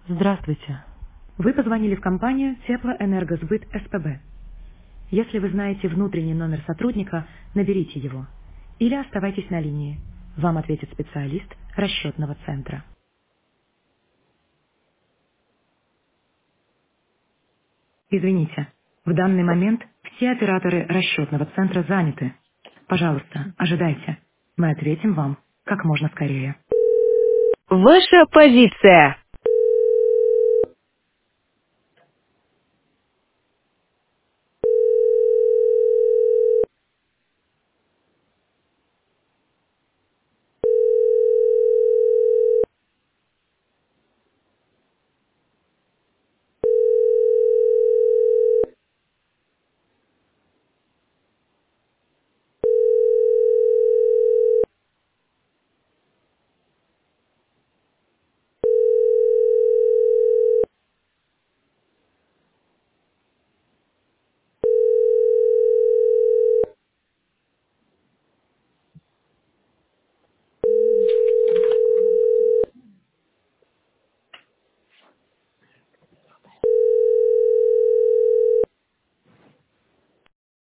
Здравствуйте. Вы позвонили в компанию Теплоэнергосбыт СПБ. Если вы знаете внутренний номер сотрудника, наберите его. Или оставайтесь на линии. Вам ответит специалист расчетного центра. Извините, в данный момент все операторы расчетного центра заняты. Пожалуйста, ожидайте. Мы ответим вам как можно скорее. Ваша позиция.